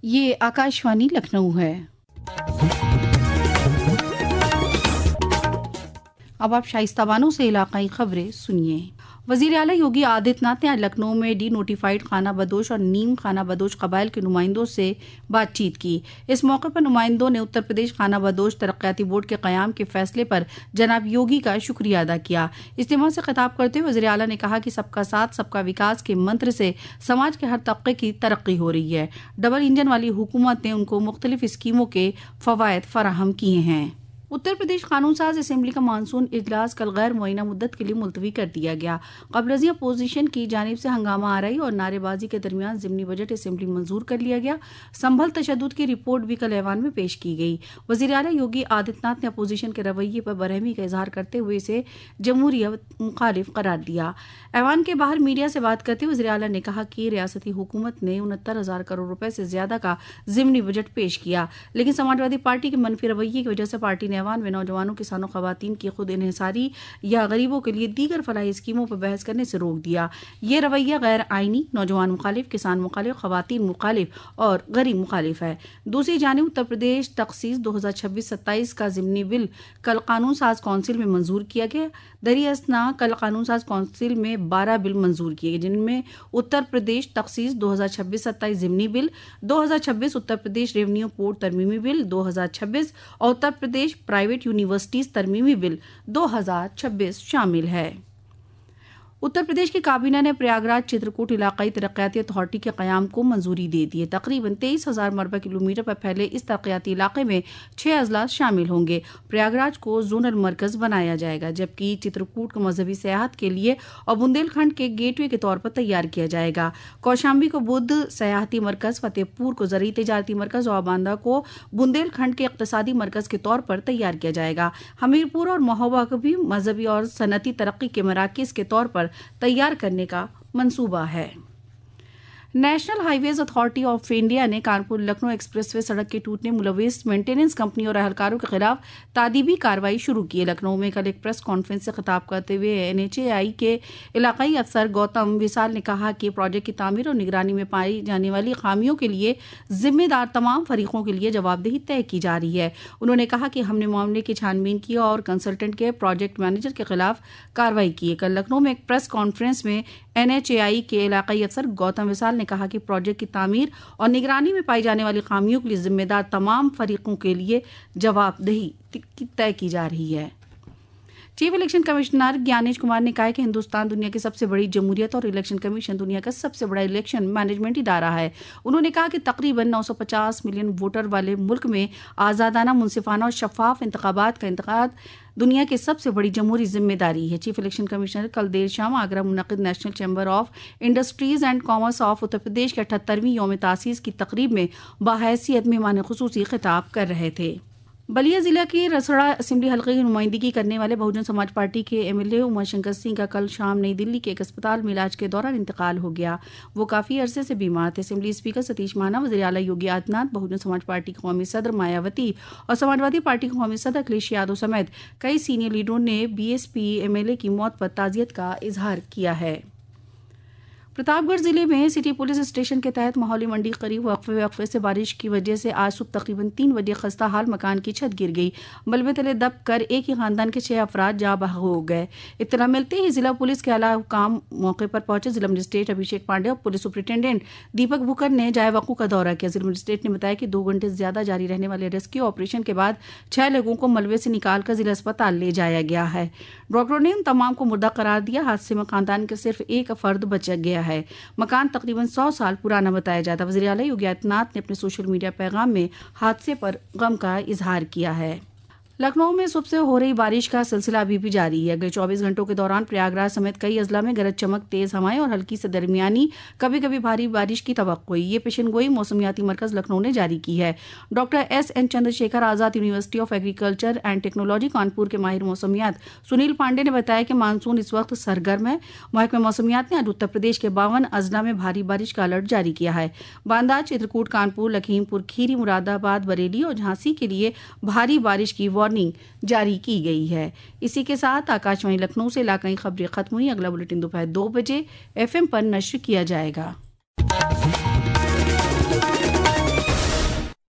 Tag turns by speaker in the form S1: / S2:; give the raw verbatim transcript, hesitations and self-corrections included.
S1: یہ آکاشوانی لکھنؤ ہے۔ اب آپ شائستہ بانو سے علاقائی خبریں سنیے۔ وزیر اعلیٰ یوگی آدتیہ ناتھ نے آج لکھنؤ میں ڈی نوٹیفائڈ خانہ بدوش اور نیم خانہ بدوش قبائل کے نمائندوں سے بات چیت کی۔ اس موقع پر نمائندوں نے اتر پردیش خانہ بدوش ترقیاتی بورڈ کے قیام کے فیصلے پر جناب یوگی کا شکریہ ادا کیا۔ اجتماع سے خطاب کرتے ہوئے وزیر اعلیٰ نے کہا کہ سب کا ساتھ سب کا وکاس کے منتر سے سماج کے ہر طبقے کی ترقی ہو رہی ہے۔ ڈبل انجن والی حکومت نے ان کو مختلف اسکیموں کے فوائد فراہم کیے ہیں۔ اتر پردیش قانون ساز اسمبلی کا مانسون اجلاس کل غیر معینہ مدت کے لیے ملتوی کر دیا گیا۔ قبل ازیں اپوزیشن کی جانب سے ہنگامہ آرائی اور نعرے بازی کے درمیان ضمنی بجٹ اسمبلی منظور کر لیا گیا۔ سنبھل تشدد کی رپورٹ بھی کل ایوان میں پیش کی گئی۔ وزیر اعلیٰ یوگی آدتیہ ناتھ نے اپوزیشن کے رویے پر برہمی کا اظہار کرتے ہوئے اسے جمہوریت مخالف قرار دیا۔ ایوان کے باہر میڈیا سے بات کرتے ہوئے وزیر اعلیٰ نے کہا کہ ریاستی حکومت نے انہتر ہزار کروڑ روپے سے زیادہ کا ضمنی بجٹ پیش کیا، لیکن سماجوادی پارٹی کے منفی رویے کی وجہ سے پارٹی نے ایوان میں نوجوانوں، کسانوں، خواتین کی خود انحصاری یا غریبوں کے لیے دیگر فلاحی اسکیموں پر بحث کرنے سے روک دیا۔ یہ رویہ غیر آئینی، نوجوان مخالف، کسان مخالف، خواتین مخالف اور غریب مخالف ہے۔ دوسری جانب اتر پردیش تخصیص دو ہزار چھبیس ستائیس کا ضمنی بل کل قانون ساز کونسل میں منظور کیا گیا۔ دریں اثنا کل قانون ساز کونسل میں بارہ بل منظور کیے گئے، جن میں اتر پردیش تخصیص دو ہزار چھبیس ستائیس ضمنی بل، دو ہزار چھبیس اتر پردیش ریونیو کوڈ ترمیمی بل دو ہزار چھبیس اور اتر پردیش پرائیویٹ یونیورسٹیز ترمیمی بل دو ہزار چھبیس شامل ہے۔ اتر پردیش کی کابینہ نے پریاگراج چترکوٹ علاقائی ترقیاتی اتھارٹی کے قیام کو منظوری دے دی ہے۔ تقریباً تیئیس ہزار مربع کلومیٹر پر پھیلے اس ترقیاتی علاقے میں چھ اضلاع شامل ہوں گے۔ پریاگراج کو زونل مرکز بنایا جائے گا، جبکہ چترکوٹ کو مذہبی سیاحت کے لیے اور بندیل کھنڈ کے گیٹ وے کے طور پر تیار کیا جائے گا۔ کوشامبی کو بدھ سیاحتی مرکز، فتح پور کو زرعی تجارتی مرکز اور باندہ کو بندیل کھنڈ کے اقتصادی مرکز کے طور پر تیار کیا جائے گا۔ ہمیرپور اور مہوبہ کو بھی مذہبی اور صنعتی ترقی کے مراکز کے طور پر تیار کرنے کا منصوبہ ہے۔ National high ways authority of India نے کانپور لکھنؤ ایکسپریس وے سڑک کے ٹوٹنے ملوث مینٹیننس کمپنی اور اہلکاروں کے خلاف تادیبی کارروائی شروع کی ہے۔ لکھنؤ میں کل ایک پریس کانفرنس سے خطاب کرتے ہوئے این ایچ اے آئی کے علاقائی افسر گوتم وسال نے کہا کہ پروجیکٹ کی تعمیر اور نگرانی میں پائی جانے والی خامیوں کے لیے ذمہ دار تمام فریقوں کے لیے جواب دہی طے کی جا رہی ہے۔ انہوں نے کہا کہ ہم نے معاملے کی چھان بین کی اور کنسلٹنٹ کے پروجیکٹ مینیجر کے خلاف کارروائی کی ہے۔ کل لکھنؤ میں ایک پریس کانفرنس میں این ایچ اے آئی کے علاقائی افسر گوتم وسال نے کہا کہ پروجیکٹ کی تعمیر اور نگرانی میں پائی جانے والی خامیوں کے لیے ذمہ دار تمام فریقوں کے لیے جواب دہی طے کی جا رہی ہے۔ Chief election commissioner Gyanesh Kumar نے کہا کہ ہندوستان دنیا کی سب سے بڑی جمہوریت اور الیکشن کمیشن دنیا کا سب سے بڑا الیکشن مینجمنٹ ادارہ ہے۔ انہوں نے کہا کہ تقریباً نو سو پچاس ملین ووٹر والے ملک میں آزادانہ، منصفانہ اور شفاف انتخابات کا انعقاد دنیا کی سب سے بڑی جمہوری ذمہ داری ہے۔ چیف الیکشن کمشنر کل دیر شام آگرہ منعقد National Chamber of Industries and Commerce of Uttar Pradesh کے اٹھہترویں یوم تاسیس کی تقریب میں بحیثیت مہمان خصوصی خطاب کر رہے تھے۔ بلیا ضلع کی رسڑا اسمبلی حلقے کی نمائندگی کرنے والے بہوجن سماج پارٹی کے ایم ایل اے اما شنکر سنگھ کا کل شام نئی دلی کے ایک اسپتال میں علاج کے دوران انتقال ہو گیا۔ وہ کافی عرصے سے بیمار تھے۔ اسمبلی اسپیکر ستیش مہانا، وزیر اعلیٰ یوگی آدتیہ ناتھ، بہوجن سماج پارٹی کی قومی صدر مایاوتی اور سماجوادی پارٹی کے قومی صدر اکھلیش یادو سمیت کئی سینئر لیڈروں نے B S P M L A کی موت پر تعزیت کا اظہار کیا ہے۔ پرتاپ گڑھ ضلع میں سٹی پولیس اسٹیشن کے تحت ماحولی منڈی قریب وقفے وقفے سے بارش کی وجہ سے آج صبح تقریباً تین بجے خستہ حال مکان کی چھت گر گئی۔ ملبے تلے دب کر ایک ہی خاندان کے چھ افراد جاں بحق ہو گئے۔ اطلاع ملتے ہی ضلع پولیس کے اعلیٰ حکام موقع پر پہنچے۔ ضلع مجسٹریٹ ابھیشیک پانڈے اور پولیس سپرنٹینڈنٹ دیپک بھوکر نے جائے وقوع کا دورہ کیا۔ ضلع مجسٹریٹ نے بتایا کہ دو گھنٹے سے زیادہ جاری رہنے والے ریسکیو آپریشن کے بعد چھ لوگوں کو ملبے سے نکال کر ضلع اسپتال لے جایا گیا ہے۔ ڈاکٹروں نے ان تمام کو مردہ قرار دیا۔ حادثے میں خاندان کا صرف ایک فرد بچ گیا ہے۔ مکان تقریباً سو سال پرانا بتایا جاتا۔ وزیر اعلیٰ یوگی آدتیہ ناتھ نے اپنے سوشل میڈیا پیغام میں حادثے پر غم کا اظہار کیا ہے۔ لکھنؤ میں صبح سے ہو رہی بارش کا سلسلہ ابھی بھی جاری ہے۔ اگلے چوبیس گھنٹوں کے دوران پریاگراج سمیت کئی اضلاع میں گرج چمک، تیز ہوائیں اور ہلکی سے درمیانی کبھی کبھی بھاری بارش کی توقع ہے۔ یہ پیشن گوئی موسمیاتی مرکز لکھنؤ نے جاری کی ہے۔ Doctor S N Chandra Shekhar Azad University of Agriculture and Technology Kanpur کے ماہر موسمیات سنیل پانڈے نے بتایا کہ مانسون اس وقت سرگرم ہے۔ محکمہ موسمیات نے آج اتر پردیش کے باون اضلاع میں بھاری بارش کا الرٹ جاری کیا ہے۔ باندہ، چترکوٹ، کانپور، لکھیم پور کھیری، مراد آباد، بریلی اور جھانسی کے لیے بھاری بارش کی وارننگ جاری کی گئی ہے۔ اسی کے ساتھ آکاشوانی لکھنؤ سے علاقائی خبریں ختم ہوئی۔ اگلا بلیٹن دوپہر دو بجے ایف ایم پر نشر کیا جائے گا۔